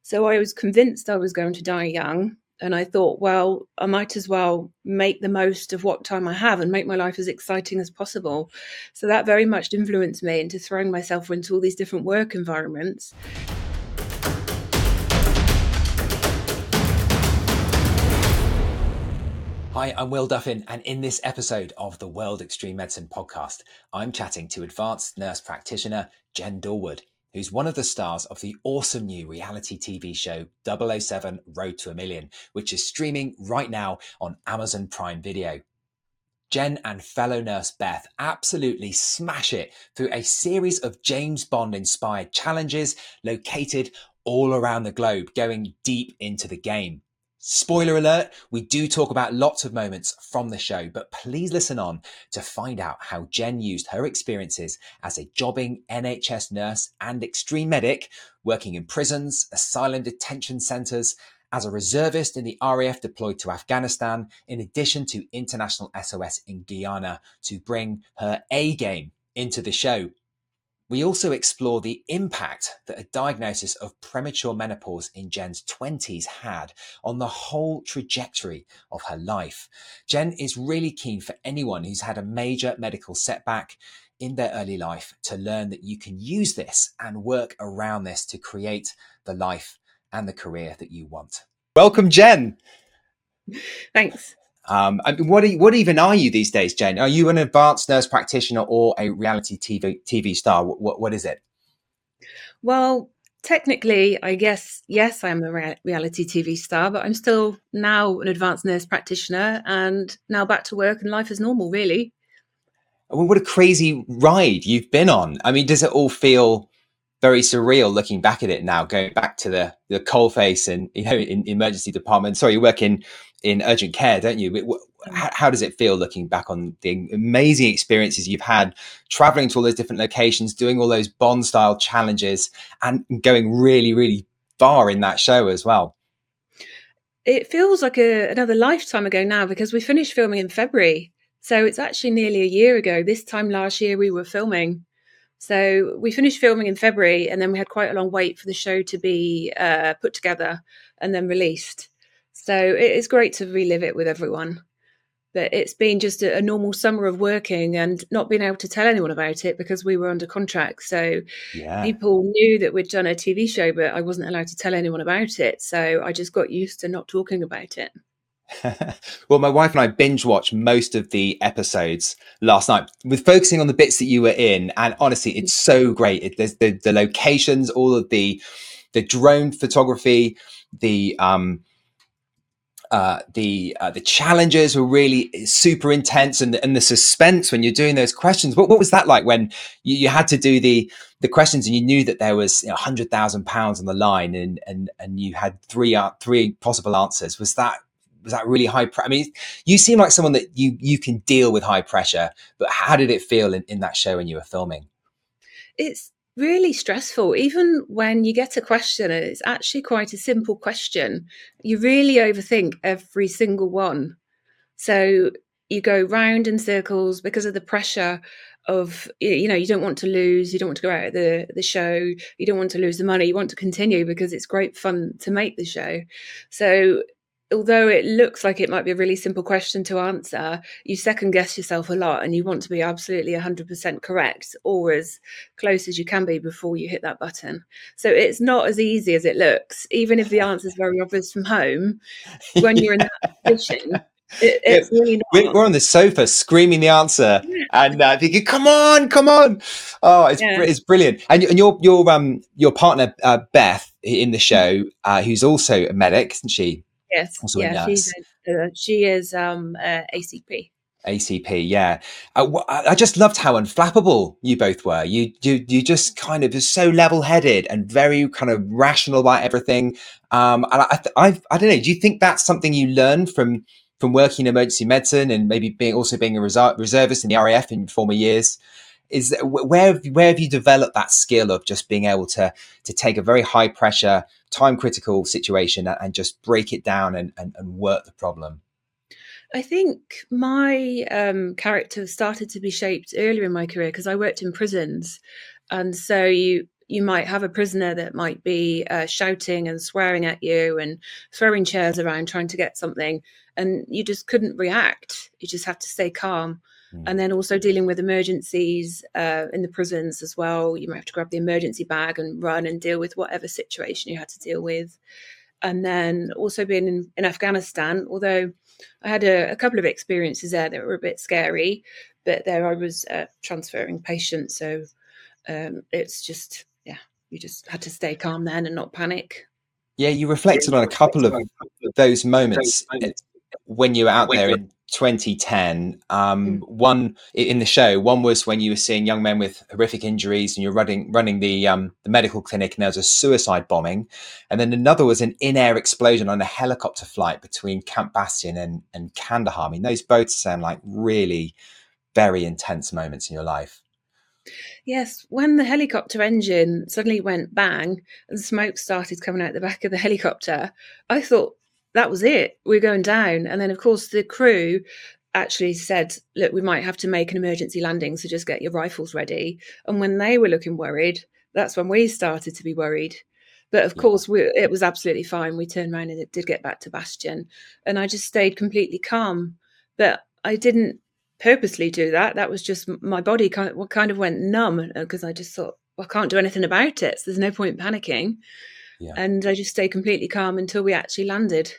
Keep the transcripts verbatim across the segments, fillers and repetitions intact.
So I was convinced I was going to die young. And I thought, well, I might as well make the most of what time I have and make my life as exciting as possible. So that very much influenced me into throwing myself into all these different work environments. Hi, I'm Will Duffin, and in this episode of the World Extreme Medicine podcast, I'm chatting to advanced nurse practitioner Jen Dorwood, who's one of the stars of the awesome new reality T V show double oh seven Road to a Million, which is streaming right now on Amazon Prime Video. Jen and fellow nurse Beth absolutely smash it through a series of James Bond-inspired challenges located all around the globe, going deep into the game. Spoiler alert, we do talk about lots of moments from the show, but please listen on to find out how Jen used her experiences as a jobbing N H S nurse and extreme medic, working in prisons, asylum detention centres, as a reservist in the R A F deployed to Afghanistan, in addition to international S O S in Guyana, to bring her A game into the show. We also explore the impact that a diagnosis of premature menopause in Jen's twenties had on the whole trajectory of her life. Jen is really keen for anyone who's had a major medical setback in their early life to learn that you can use this and work around this to create the life and the career that you want. Welcome, Jen. Thanks. Um, I mean, what, are, what even are you these days, Jen? Are you an advanced nurse practitioner or a reality T V T V star? What, what, what is it? Well, technically, I guess, yes, I'm a rea- reality T V star, but I'm still now an advanced nurse practitioner and now back to work and life as normal, really. I mean, what a crazy ride you've been on. I mean, does it all feel very surreal looking back at it now, going back to the, the coalface and, you know, in, in emergency department? Sorry, you work in, in urgent care, don't you? How, how does it feel looking back on the amazing experiences you've had, traveling to all those different locations, doing all those Bond style challenges and going really, really far in that show as well? It feels like a, another lifetime ago now because we finished filming in February. So it's actually nearly a year ago. This time last year we were filming. So we finished filming in February and then we had quite a long wait for the show to be uh, put together and then released. So it is great to relive it with everyone. But it's been just a, a normal summer of working and not being able to tell anyone about it because we were under contract. So Yeah. People knew that we'd done a T V show, but I wasn't allowed to tell anyone about it. So I just got used to not talking about it. Well, my wife and I binge watched most of the episodes last night with focusing on the bits that you were in. And honestly, it's so great. It, there's the, the locations, all of the, the drone photography, the, um, uh, the, uh, the challenges were really super intense, and, and the suspense when you're doing those questions. What, what was that like when you, you had to do the, the questions and you knew that there was you know, one hundred thousand pounds on the line and, and, and you had three, uh, three possible answers? Was that, Was that really high? Pre- I mean, you seem like someone that you you can deal with high pressure, but how did it feel in, in that show when you were filming? It's really stressful. Even when you get a question and it's actually quite a simple question, you really overthink every single one. So you go round in circles because of the pressure of, you know, you don't want to lose, you don't want to go out of the, the show, you don't want to lose the money, you want to continue because it's great fun to make the show. So although it looks like it might be a really simple question to answer, you second guess yourself a lot and you want to be absolutely one hundred percent correct or as close as you can be before you hit that button. So it's not as easy as it looks, even if the answer is very obvious from home. When you're in that position, it, it's Yeah, really we're, not. we're on the sofa screaming the answer and uh, thinking, "Come on, come on!" Oh, it's Yeah. it's brilliant. And, and your your um your partner uh, Beth in the show, uh, who's also a medic, isn't she? Yes. Also a Yeah. She's nurse. a, uh, she is um uh, A C P. A C P, yeah. Uh, wh- I I just loved how unflappable you both were. You, you, you just kind of just so level-headed and very kind of rational about everything. Um, and I, I, I, I don't know. Do you think that's something you learned from from working in emergency medicine and maybe being also being a reser- reservist in the R A F in former years? Is that, wh- where have, where have you developed that skill of just being able to to take a very high pressure, time critical situation and, and just break it down and, and, and work the problem? I think my um, character started to be shaped earlier in my career because I worked in prisons, and so you you might have a prisoner that might be uh, shouting and swearing at you and throwing chairs around trying to get something, and you just couldn't react. You just have to stay calm. Mm. And then also dealing with emergencies uh, in the prisons as well. You might have to grab the emergency bag and run and deal with whatever situation you had to deal with. And then also being in, in Afghanistan, although I had a, a couple of experiences there that were a bit scary, but there I was uh, transferring patients. So um, it's just, yeah, you just had to stay calm then and not panic. Yeah, you reflected on a couple of those moments when you were out there in twenty ten. Um, mm. One in the show, one was when you were seeing young men with horrific injuries and you're running running the um, the medical clinic, and there was a suicide bombing. And then another was an in-air explosion on a helicopter flight between Camp Bastion and, and Kandahar. I mean, those both sound like really very intense moments in your life. Yes, when the helicopter engine suddenly went bang and smoke started coming out the back of the helicopter, I thought that was it. We're going down. And then, of course, the crew actually said, look, we might have to make an emergency landing, so just get your rifles ready. And when they were looking worried, that's when we started to be worried. But of yeah. course, we, it was absolutely fine. We turned around and it did get back to Bastion. And I just stayed completely calm. But I didn't purposely do that. That was just my body kind of kind of went numb because I just thought, well, I can't do anything about it. So there's no point panicking. Yeah. And I just stayed completely calm until we actually landed.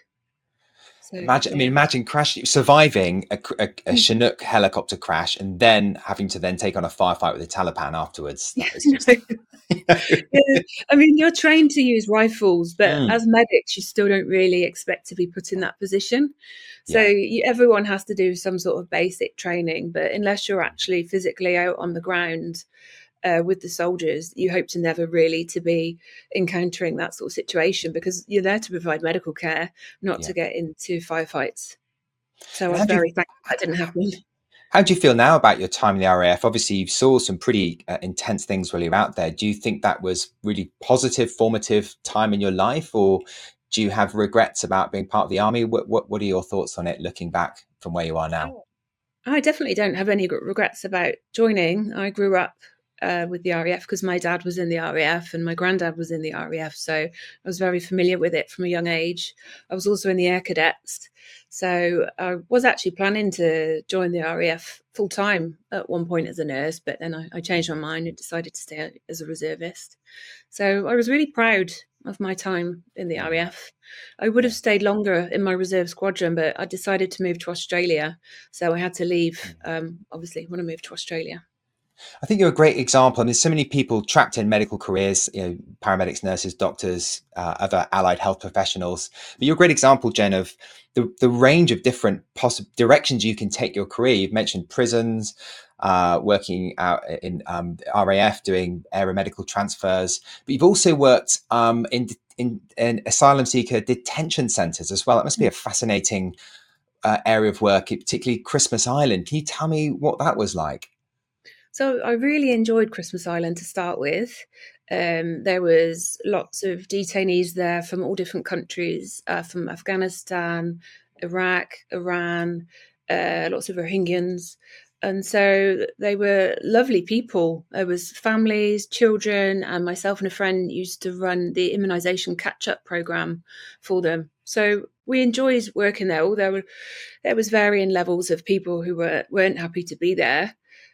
So, imagine, yeah. I mean, imagine crashing, surviving a, a, a Chinook helicopter crash, and then having to then take on a firefight with the Taliban afterwards. That was just, you know. Yeah. I mean, you're trained to use rifles, but mm. as medics, you still don't really expect to be put in that position. So yeah. you, everyone has to do some sort of basic training, but unless you're actually physically out on the ground uh, with the soldiers, you hope to never really to be encountering that sort of situation, because you're there to provide medical care, not yeah. to get into firefights. So I was very thankful that didn't happen. How do you feel now about your time in the R A F? Obviously, you saw some pretty uh, intense things while you were out there. Do you think that was really positive, formative time in your life, or do you have regrets about being part of the army? What what, what are your thoughts on it, looking back from where you are now? I definitely don't have any regrets about joining. I grew up uh, with the R A F because my dad was in the R A F and my granddad was in the R A F. So I was very familiar with it from a young age. I was also in the Air Cadets. So I was actually planning to join the R A F full time at one point as a nurse, but then I, I changed my mind and decided to stay as a reservist. So I was really proud of my time in the R A F. I would have stayed longer in my reserve squadron, but I decided to move to Australia. So I had to leave, um, obviously, when I moved to Australia. I think you're a great example. I mean, so many people trapped in medical careers, you know, paramedics, nurses, doctors, uh, other allied health professionals. But you're a great example, Jen, of the, the range of different possible directions you can take your career. You've mentioned prisons, uh, working out in um, R A F, doing aeromedical transfers, but you've also worked um, in, in, in asylum seeker detention centres as well. That must be a fascinating uh, area of work, particularly Christmas Island. Can you tell me what that was like? So I really enjoyed Christmas Island to start with. Um, there was lots of detainees there from all different countries, uh, from Afghanistan, Iraq, Iran, uh, lots of Rohingyans. And so they were lovely people. There was families, children, and myself and a friend used to run the immunisation catch-up programme for them. So we enjoyed working there, although there, there was varying levels of people who were, weren't happy to be there.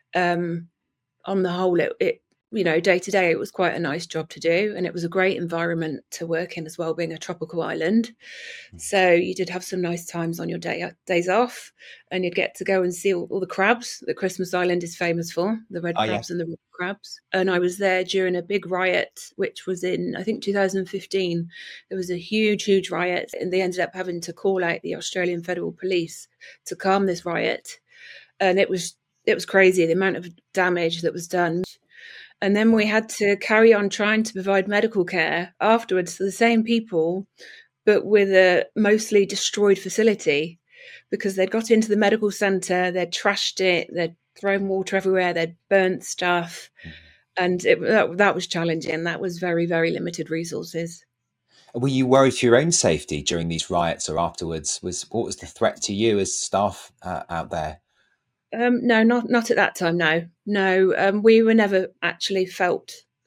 Um, on the whole, it, it, you know, day to day, it was quite a nice job to do. And it was a great environment to work in as well, being a tropical island. Mm. So you did have some nice times on your day days off, and you'd get to go and see all, all the crabs that Christmas Island is famous for, the red oh, crabs yeah. and the red crabs. And I was there during a big riot, which was in, I think, two thousand fifteen. There was a huge, huge riot, and they ended up having to call out the Australian Federal Police to calm this riot. And it was It was crazy, the amount of damage that was done. And then we had to carry on trying to provide medical care afterwards to the same people, but with a mostly destroyed facility, because they'd got into the medical centre, they'd trashed it, they'd thrown water everywhere, they'd burnt stuff. And it, that, that was challenging. That was very, very limited resources. Were you worried for your own safety during these riots or afterwards? Was what was the threat to you as staff uh, out there? Um, no, not not at that time. No, no. Um, we were never actually felt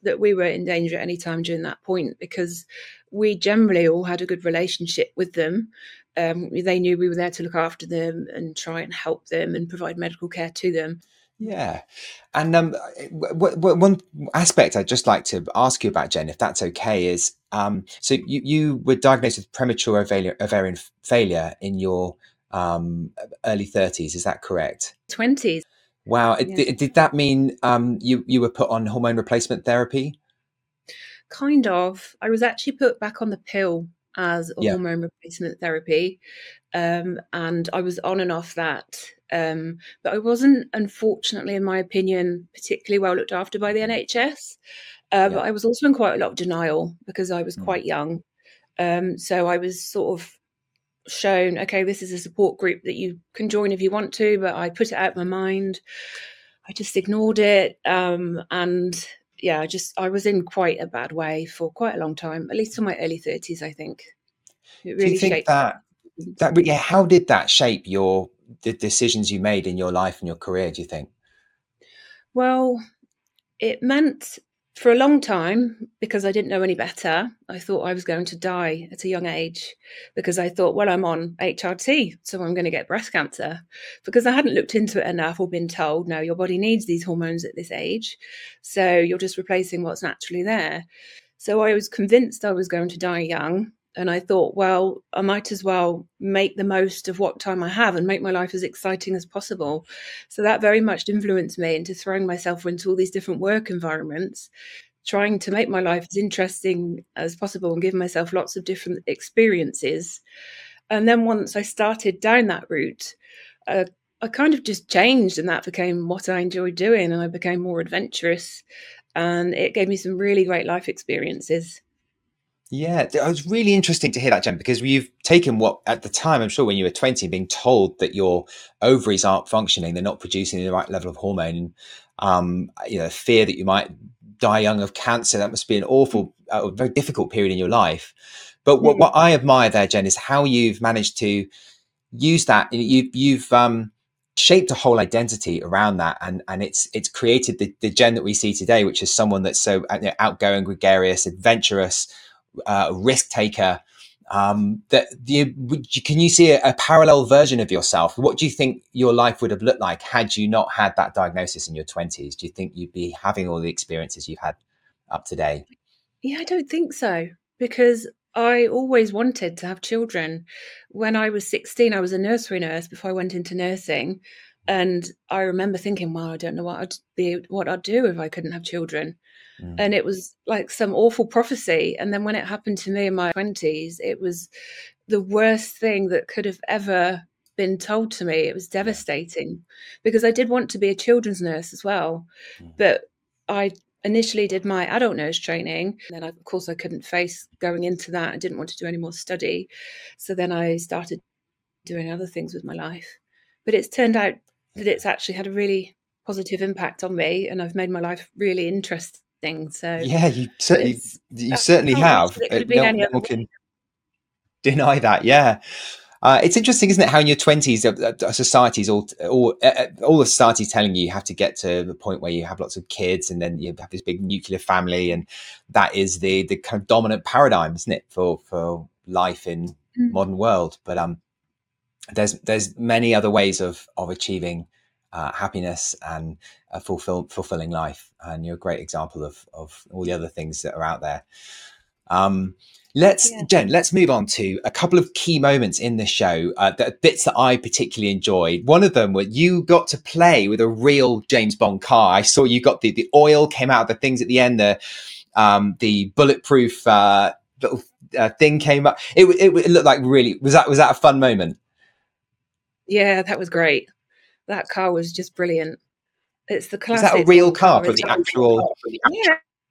that we were in danger at any time during that point, because we generally all had a good relationship with them. Um, they knew we were there to look after them and try and help them and provide medical care to them. Yeah. And um, w- w- one aspect I'd just like to ask you about, Jen, if that's okay, is um, so you, you were diagnosed with premature ovarian, ovarian failure in your um, early thirties. Is that correct? twenties. Wow. Yeah. Did, did that mean um, you, you were put on hormone replacement therapy? Kind of. I was actually put back on the pill as a Yeah. hormone replacement therapy. Um, and I was on and off that. Um, but I wasn't, unfortunately, in my opinion, particularly well looked after by the N H S. Uh, Yeah. But I was also in quite a lot of denial because I was Mm. quite young. Um, so I was sort of shown, okay, this is a support group that you can join if you want to, but I put it out of my mind. I just ignored it. Um, and yeah, I just, I was in quite a bad way for quite a long time, at least in my early thirties, I think. It Do you really think shaped that, that, yeah, how did that shape your, the decisions you made in your life and your career, do you think? Well, it meant for a long time, because I didn't know any better, I thought I was going to die at a young age, because I thought, well, I'm on H R T, so I'm going to get breast cancer, because I hadn't looked into it enough or been told, no, your body needs these hormones at this age, so you're just replacing what's naturally there. So I was convinced I was going to die young. And I thought, well, I might as well make the most of what time I have and make my life as exciting as possible. So that very much influenced me into throwing myself into all these different work environments, trying to make my life as interesting as possible and give myself lots of different experiences. And then once I started down that route, uh, I kind of just changed, and that became what I enjoyed doing. And I became more adventurous, and it gave me some really great life experiences. Yeah, it was really interesting to hear that, Jen, because you've taken what at the time, I'm sure when you were twenty, being told that your ovaries aren't functioning, they're not producing the right level of hormone, um, you know, fear that you might die young of cancer. That must be an awful, uh, very difficult period in your life. But what, what I admire there, Jen, is how you've managed to use that. You, you've um, shaped a whole identity around that, and and it's it's created the, the Jen that we see today, which is someone that's so you know, outgoing, gregarious, adventurous, uh, risk taker. Um, that you, can you see a, a parallel version of yourself? What do you think your life would have looked like had you not had that diagnosis in your twenties? Do you think you'd be having all the experiences you've had up to date? Yeah, I don't think so, because I always wanted to have children. When I was sixteen, I was a nursery nurse before I went into nursing. And I remember thinking, well, I don't know what I'd be, what I'd do if I couldn't have children. Mm. And it was like some awful prophecy. And then when it happened to me in my twenties, it was the worst thing that could have ever been told to me. It was devastating, because I did want to be a children's nurse as well. Mm. But I initially did my adult nurse training. And then, I, of course, I couldn't face going into that. I didn't want to do any more study. So then I started doing other things with my life. But it's turned out that it's actually had a really positive impact on me, and I've made my life really interesting. So Yeah, you certainly it's, you I certainly can't wish have. that it Uh, could have been No, any no other one way. can deny that. Yeah. Uh, it's interesting, isn't it? How in your twenties, uh, uh, society's all, all, uh, all the society's telling you you have to get to the point where you have lots of kids, and then you have this big nuclear family, and that is the the kind of dominant paradigm, isn't it, for for life in Mm. modern world? But um, there's there's many other ways of of achieving uh, happiness and a fulfill, fulfilling life, and you're a great example of of all the other things that are out there. Um, let's Yeah. Jen, let's move on to a couple of key moments in the show, uh, that bits that I particularly enjoyed. One of them was you got to play with a real James Bond car. I saw you got the the oil came out of the things at the end. The um, the bulletproof uh, little uh, thing came up. It, it it looked like really was that was that a fun moment? Yeah, that was great. That car was just brilliant. It's the Was that a classic real Bond car car, from the isn't it? actual? Yeah,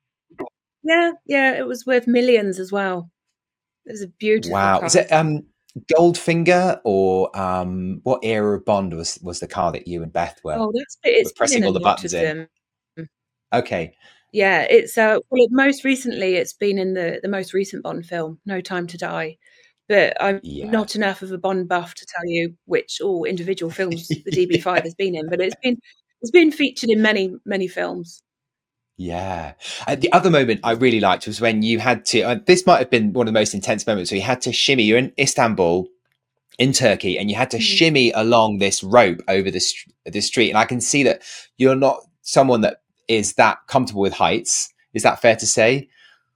yeah, yeah. It was worth millions as well. It was a beautiful Wow, is car. it um Goldfinger or um what era of Bond was was the car that you and Beth were Oh, that's were it's been in pressing a all the lot buttons of in? them. Okay. Yeah, it's uh well, it, most recently it's been in the the most recent Bond film, No Time to Die. But I'm Yeah. not enough of a Bond buff to tell you which all individual films the D B five has been in, but it's been it's been featured in many many films. Yeah. And the other moment I really liked was when you had to, uh, this might have been one of the most intense moments, where you had to shimmy, you're in Istanbul, in Turkey, and you had to Mm. shimmy along this rope over the, st- the street. And I can see that you're not someone that is that comfortable with heights. Is that fair to say?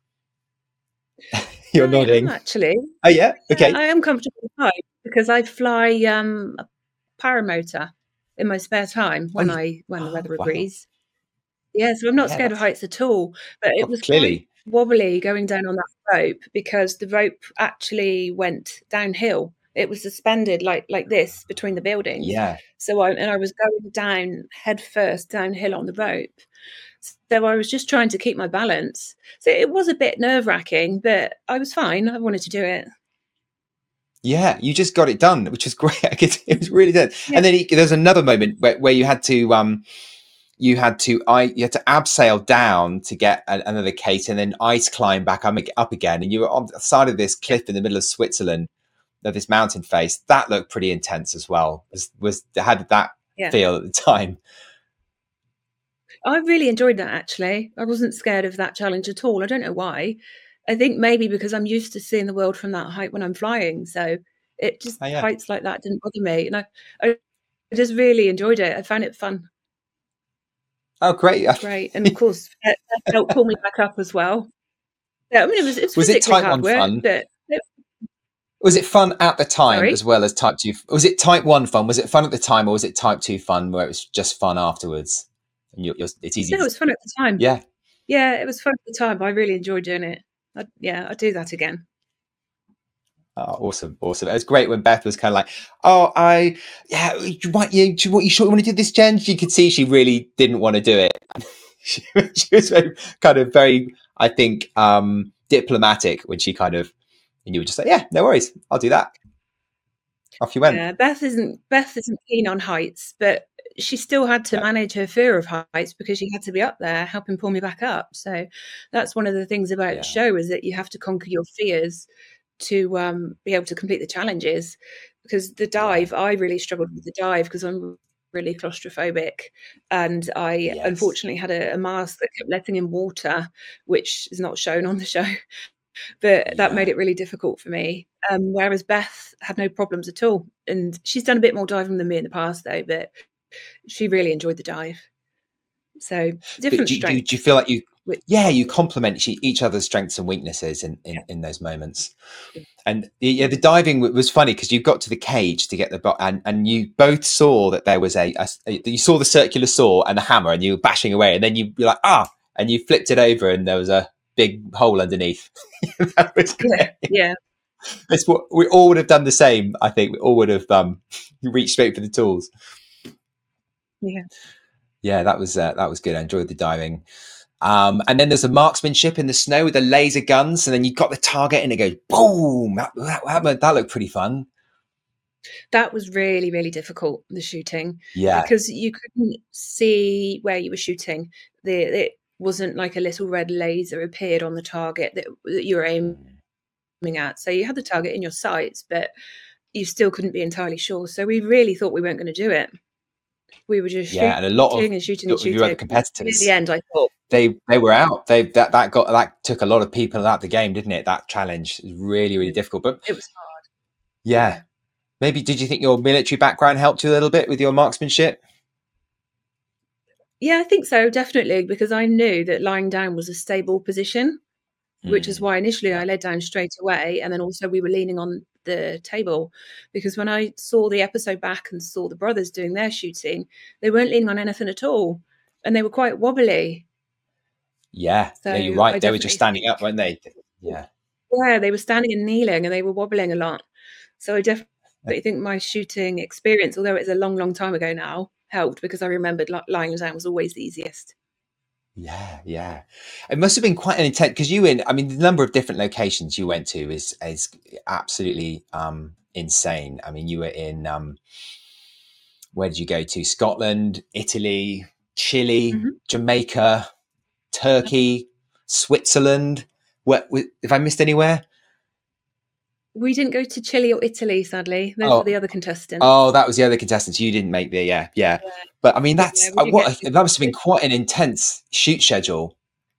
You're I am nodding. actually. Oh, yeah. Yeah, Okay. I am comfortable with heights because I fly um, a paramotor in my spare time Oh, when you, I when the oh, weather wow. agrees. Yeah, so I'm not Yeah, scared of that's heights at all, but it oh, was quite clearly. wobbly going down on that rope because the rope actually went downhill. It was suspended like like this between the buildings. Yeah. So I and I was going down head first downhill on the rope. So I was just trying to keep my balance. So it was a bit nerve-wracking, but I was fine. I wanted to do it. Yeah, you just got it done, which was great. I could, it was really good. Yeah. And then he, there's another moment where, where you had to, um, you had to, I, you had to abseil down to get a, another case, and then ice climb back up, up again. And you were on the side of this cliff in the middle of Switzerland, of this mountain face. That looked pretty intense as well. Was, was how did that Yeah. feel at the time? I really enjoyed that actually. I wasn't scared of that challenge at all. I don't know why. I think maybe because I'm used to seeing the world from that height when I'm flying. So it just Oh, yeah. heights like that didn't bother me. And I, I just really enjoyed it. I found it fun. Oh, great. Great. And of course, it helped pull me back up as well. Yeah, I mean, it was, it's Was it physically type hard one work, fun? but it, Was it fun at the time sorry. as well as type two? Was it type one fun? Was it fun at the time, or was it type two fun where it was just fun afterwards? And you're, you're, it's easy No, it to, was fun at the time. yeah. Yeah, it was fun at the time. I really enjoyed doing it. I, yeah, I'd do that again. Oh, awesome, awesome. It was great when Beth was kind of like, "Oh, I, yeah, you want you, do you, what you sure you want to do this, Jen?" You could see she really didn't want to do it. she, she was very, kind of very, I think, um, diplomatic when she kind of, and you would just say, "Yeah, no worries, I'll do that." Off you went. Yeah, Beth isn't Beth isn't keen on heights, but she still had to Yeah, manage her fear of heights because she had to be up there helping pull me back up. So that's one of the things about the yeah, show is that you have to conquer your fears to um, be able to complete the challenges. Because the yeah. dive, I really struggled with the dive because I'm really claustrophobic, and I Yes, unfortunately had a, a mask that kept letting in water, which is not shown on the show. But that made yeah. it really difficult for me. Um, whereas Beth had no problems at all, and she's done a bit more diving than me in the past, though. But she really enjoyed the dive. So But different do, do, do you strengths. feel like you, Which, yeah, you complement each, each other's strengths and weaknesses in, in, yeah, in those moments? And the, yeah, the diving was funny because you got to the cage to get the bo- and and you both saw that there was a, a, a you saw the circular saw and the hammer, and you were bashing away, and then you you're like ah, and you flipped it over, and there was a big hole underneath. That was yeah, great. yeah, It's what we all would have done the same. I think we all would have um, reached straight for the tools. yeah. Yeah, that was uh, that was good. I enjoyed the diving. Um, and then there's a marksmanship in the snow with the laser guns, and then you got the target, and it goes boom. That, that, that, that looked pretty fun. That was really, really difficult, the shooting, Yeah, because you couldn't see where you were shooting. The it wasn't like a little red laser appeared on the target that, that you were aiming at. So you had the target in your sights, but you still couldn't be entirely sure. So we really thought we weren't going to do it. We were just yeah, and a lot of shooting and shooting and your other shooting. And in the competitors, end, I thought, they they were out. They that that got that took a lot of people out the game, didn't it? That challenge is really really difficult. But it was hard. yeah, maybe did you think your military background helped you a little bit with your marksmanship? Yeah, I think so, definitely, because I knew that lying down was a stable position, which is Mm, why initially yeah, I laid down straight away. And then also we were leaning on the table because when I saw the episode back and saw the brothers doing their shooting, they weren't leaning on anything at all. And they were quite wobbly. yeah, yeah. You're So I right. They were just definitely standing think, up, weren't they? Yeah. yeah, they were standing and kneeling and they were wobbling a lot. So I definitely think my shooting experience, although it's a long, long time ago now, helped because I remembered li- lying down was always the easiest. Yeah, yeah. It must have been quite an intense because you in. I mean, the number of different locations you went to is is absolutely um, insane. I mean, you were in. Um, where did you go to? Scotland, Italy, Chile, Mm-hmm. Jamaica, Turkey, Switzerland. What if I missed anywhere? We didn't go to Chile or Italy, sadly. Those were Oh, the other contestants. oh, that was the other contestants. You didn't make the yeah, yeah. Yeah, But I mean, yeah, that's we uh, didn't get what to. that must have been quite an intense shoot schedule.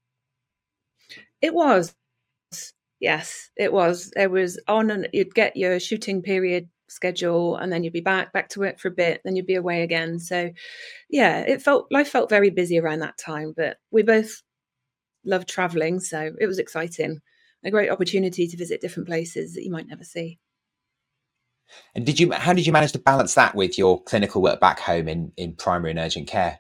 It was. Yes, it was. It was on, and you'd get your shooting period schedule, and then you'd be back back to work for a bit, then you'd be away again. So, yeah, it felt life felt very busy around that time. But we both loved traveling, so it was exciting. A great opportunity to visit different places that you might never see. And did you? How did you manage to balance that with your clinical work back home in in primary and urgent care?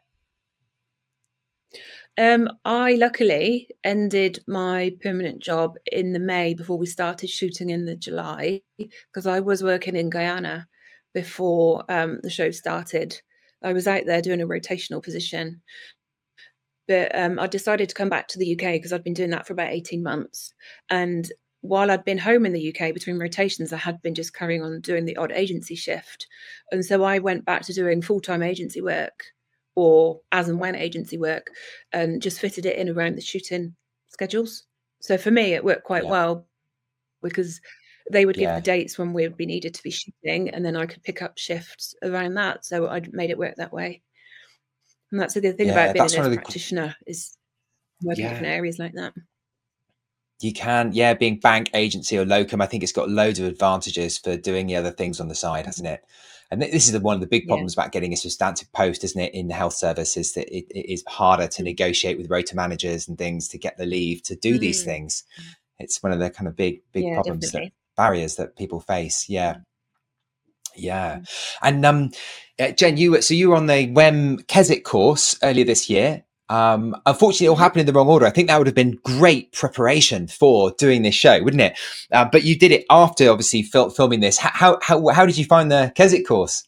Um, I luckily ended my permanent job in the May before we started shooting in the July, because I was working in Guyana before um, the show started. I was out there doing a rotational position, but um, I decided to come back to the U K because I'd been doing that for about eighteen months. And while I'd been home in the U K between rotations, I had been just carrying on doing the odd agency shift. And so I went back to doing full-time agency work, or as and when agency work, and just fitted it in around the shooting schedules. So for me, it worked quite Yeah, well because they would give the yeah, dates when we would be needed to be shooting, and then I could pick up shifts around that. So I made it work that way. And that's the good thing about yeah. being a That's one nurse of the practitioner, is working in yeah. different areas like that. You can, yeah, being bank agency or locum, I think it's got loads of advantages for doing the other things on the side, hasn't it? And this is the, one of the big Yeah. problems about getting a substantive post, isn't it, in the health service, is that it, it is harder to Mm. negotiate with rota managers and things to get the leave to do these Mm. things. It's one of the kind of big, big Yeah, problems, that definitely. barriers that people face. Yeah. Yeah. Mm. And um, uh, Jen, you were, so you were on the W E M Keswick course earlier this year. Um, unfortunately, it all Mhm. happened in the wrong order. I think that would have been great preparation for doing this show, wouldn't it? Uh, but you did it after, obviously, fil- filming this. How, how how did you find the Keswick course?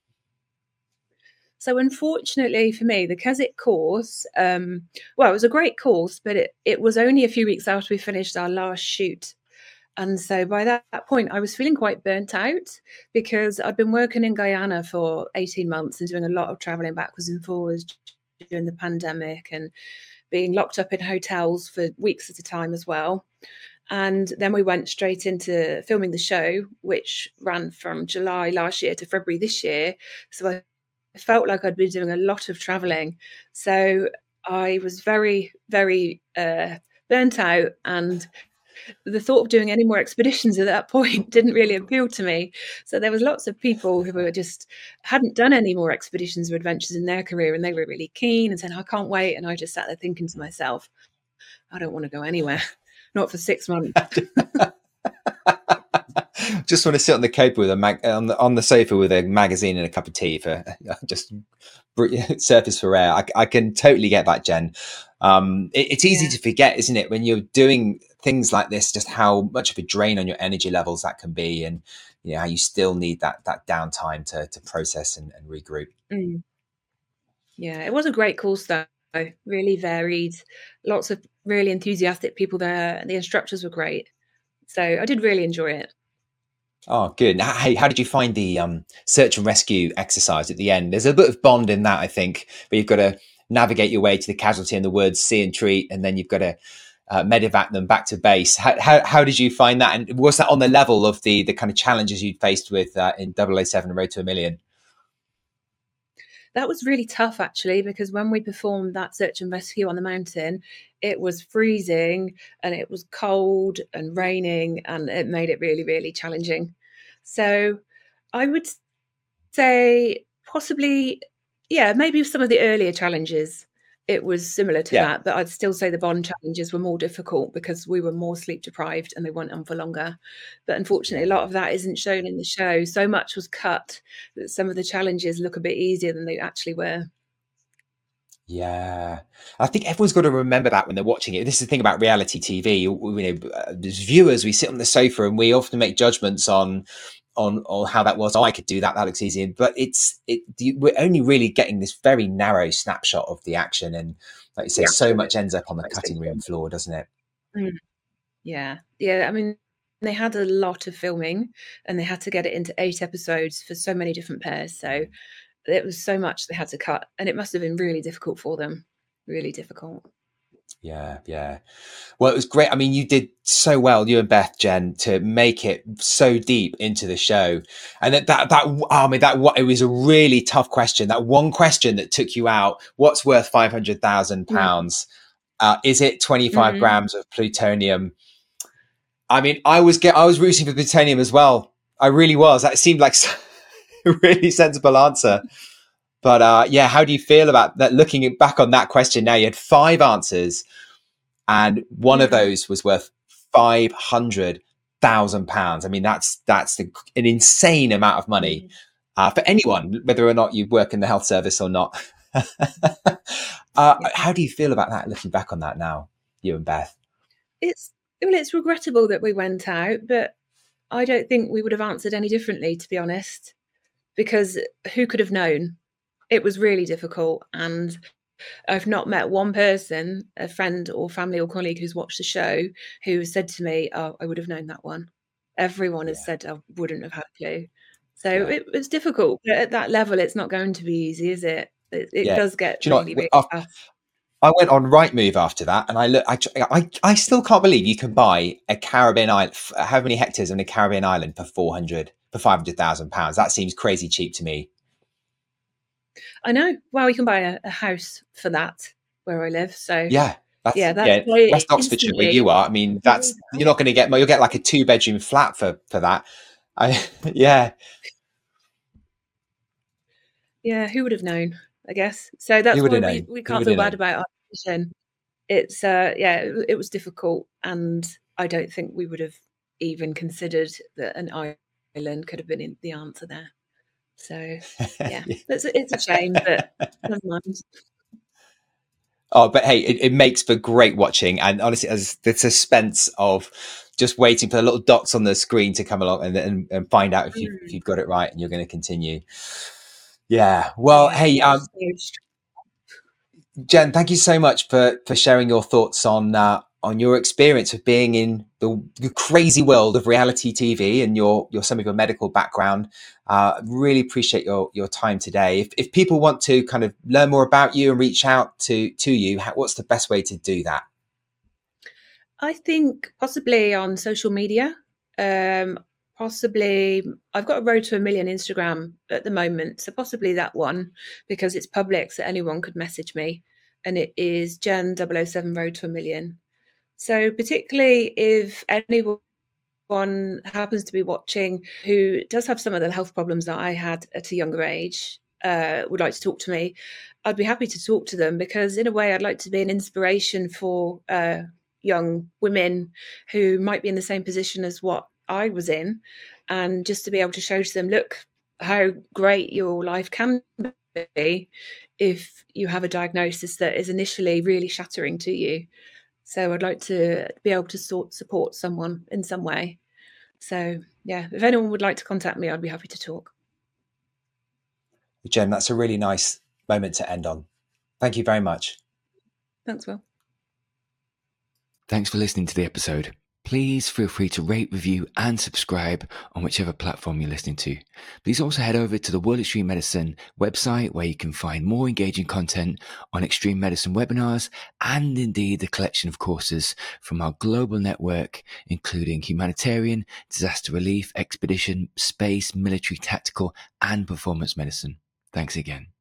So unfortunately for me, the Keswick course, um, well, it was a great course, but it, it was only a few weeks after we finished our last shoot. And so by that, that point, I was feeling quite burnt out because I'd been working in Guyana for eighteen months and doing a lot of traveling backwards and forwards during the pandemic, and being locked up in hotels for weeks at a time as well. And then we went straight into filming the show, which ran from July last year to February this year. So I felt like I'd been doing a lot of traveling. So I was very, very uh, burnt out, and the thought of doing any more expeditions at that point didn't really appeal to me. So there was lots of people who were just hadn't done any more expeditions or adventures in their career, and they were really keen and saying, I can't wait. And I just sat there thinking to myself, I don't want to go anywhere, not for six months. Just want to sit on the copa with a mag- on the on the sofa with a magazine and a cup of tea for just surface for air. I, I can totally get that, Jen. Um, it, it's easy Yeah. to forget, isn't it, when you're doing things like this, just how much of a drain on your energy levels that can be, and you know how you still need that that downtime to to process and, and regroup. Mm. Yeah, it was a great course though. Really varied, lots of really enthusiastic people there, and the instructors were great. So I did really enjoy it. Oh, good. Now, Hey, how did you find the um, search and rescue exercise at the end? There's a bit of bond in that, I think, but you've got to navigate your way to the casualty in the woods, see and treat, and then you've got to uh, medevac them back to base. How, how, how did you find that? And was that on the level of the the kind of challenges you'd faced with uh, in double oh seven and Road to a Million? That was really tough actually, because when we performed that search and rescue on the mountain, it was freezing and it was cold and raining, and it made it really, really challenging. So I would say possibly, yeah, maybe some of the earlier challenges, it was similar to Yeah. that, but I'd still say the bond challenges were more difficult because we were more sleep deprived and they went on for longer. But unfortunately, a lot Yeah. of that isn't shown in the show. So much was cut that some of the challenges look a bit easier than they actually were. Yeah, I think everyone's got to remember that when they're watching it. This is the thing about reality T V. You know, as viewers, we sit on the sofa and we often make judgments on on on how that was. Oh, I could do that. That looks easy. But it's it. We're only really getting this very narrow snapshot of the action, and like you say, The so actual much ends up is on the mostly. cutting room floor, doesn't it? Mm. Yeah. Yeah, I mean, they had a lot of filming and they had to get it into eight episodes for so many different pairs. So it was so much they had to cut, and it must have been really difficult for them. Really difficult. Yeah, yeah. Well, it was great. I mean, you did so well, you and Beth, Jen, to make it so deep into the show. And that, that, that I mean, that, it was a really tough question. That one question that took you out, what's worth five hundred thousand pounds? Uh, is it twenty-five Mm-hmm. grams of plutonium? I mean, I was get, I was rooting for plutonium as well. I really was. That seemed like a really sensible answer. But uh, yeah, how do you feel about that? Looking back on that question now, you had five answers, and one mm. of those was worth five hundred thousand pounds. I mean, that's that's an insane amount of money mm. uh, for anyone, whether or not you work in the health service or not. uh, yeah. How do you feel about that? Looking back on that now, you and Beth? It's well, it's regrettable that we went out, but I don't think we would have answered any differently, to be honest, because who could have known? It was really difficult, and I've not met one person, a friend or family or colleague who's watched the show, who said to me, oh, I would have known that one. Everyone yeah. has said I wouldn't have had a clue. So yeah. it was difficult. But at that level, it's not going to be easy, is it? It, it yeah. does get Do you really, know, really after, I went on Rightmove after that, and I look. I, I I still can't believe you can buy a Caribbean island, how many hectares in a Caribbean island for four hundred, for five hundred thousand pounds. That seems crazy cheap to me. I know. Well, you can buy a, a house for that where I live. So yeah, that's, yeah, that's yeah, West Oxfordshire where you are. I mean, that's you're not going to get. You'll get like a two bedroom flat for for that. I yeah. Yeah, who would have known? I guess so. That's why we, we can't feel bad about our decision. It's uh yeah, it, it was difficult, and I don't think we would have even considered that an island could have been in the answer there. So yeah, it's, it's a shame, but never mind. Oh, but hey, it, it makes for great watching, and honestly, as the suspense of just waiting for the little dots on the screen to come along and and, and find out if you mm. if you've got it right and you're going to continue. Yeah. Well, yeah, hey, um, Jen, thank you so much for for sharing your thoughts on uh, on your experience of being in the, the crazy world of reality T V and your your some of your medical background. Uh, really appreciate your your time today. If if people want to kind of learn more about you and reach out to to you, how, what's the best way to do that? I think possibly on social media. Um, possibly, I've got a Road to a Million Instagram at the moment, so possibly that one, because it's public, so anyone could message me, and it is Jen double oh seven Road to a Million. So particularly if anyone happens to be watching who does have some of the health problems that I had at a younger age, uh, would like to talk to me, I'd be happy to talk to them, because in a way I'd like to be an inspiration for uh, young women who might be in the same position as what I was in, and just to be able to show to them, look how great your life can be if you have a diagnosis that is initially really shattering to you. So I'd like to be able to sort support someone in some way. So yeah, if anyone would like to contact me, I'd be happy to talk. Jen, that's a really nice moment to end on. Thank you very much. Thanks, Will. Thanks for listening to the episode. Please feel free to rate, review, and subscribe on whichever platform you're listening to. Please also head over to the World Extreme Medicine website, where you can find more engaging content on extreme medicine webinars, and indeed the collection of courses from our global network, including humanitarian, disaster relief, expedition, space, military, tactical, and performance medicine. Thanks again.